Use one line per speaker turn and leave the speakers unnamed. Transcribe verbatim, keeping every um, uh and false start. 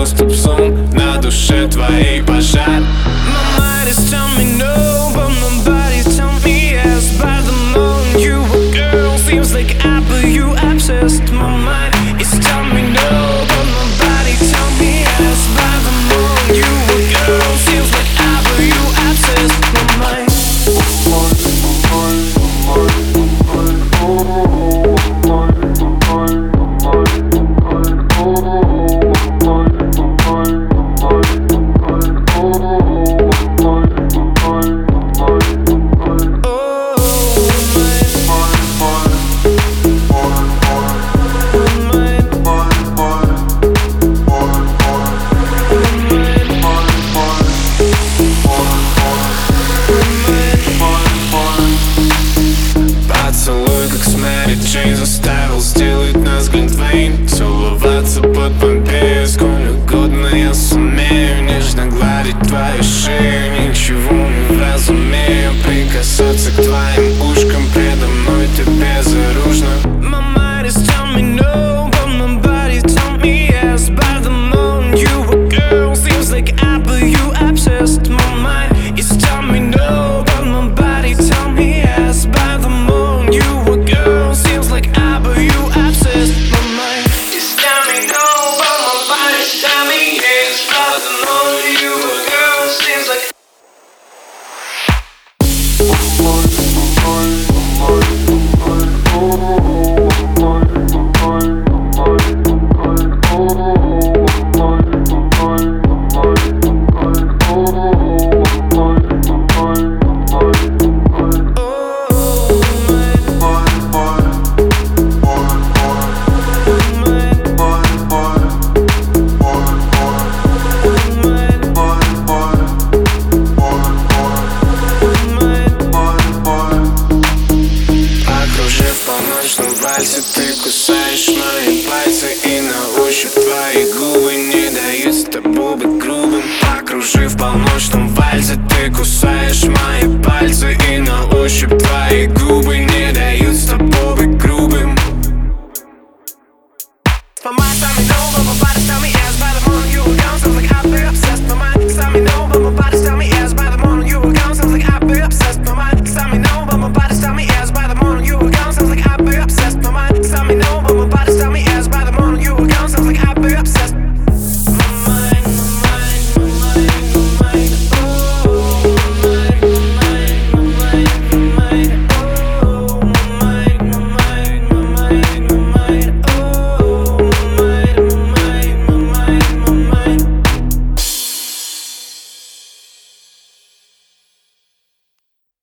доступ в Zoom, на душе твоей пожар.
My mind is telling me no, but my body tell me yes. By the moment you a girl, seems like I put you obsessed. My mind is telling me no, but my body tell me yes. By the moment you a girl, seems like I put you obsessed. My mind.
Джейн заставил сделать нас Глинтвейн, целоваться под Помпею сколь угодно я сумею, нежно гладить твою шею, ничего не разумею, прикасаться к твоим ушкам, предо мной ты безоружна.
My mind is telling me no, but my body tell me yes. By the moment you a girl, seems like I put you obsessed. My mind is telling me no, but my body tell me yes. By the moment you a girl, seems like I put you obsessed. My mind is telling me no, but my body tell me yes. By the moment you a girl, seems like.
Ты кусаешь мои пальцы, и на ощупь твои губы не дают с тобой быть грубым. Покружив в полночном вальсе, ты кусаешь мои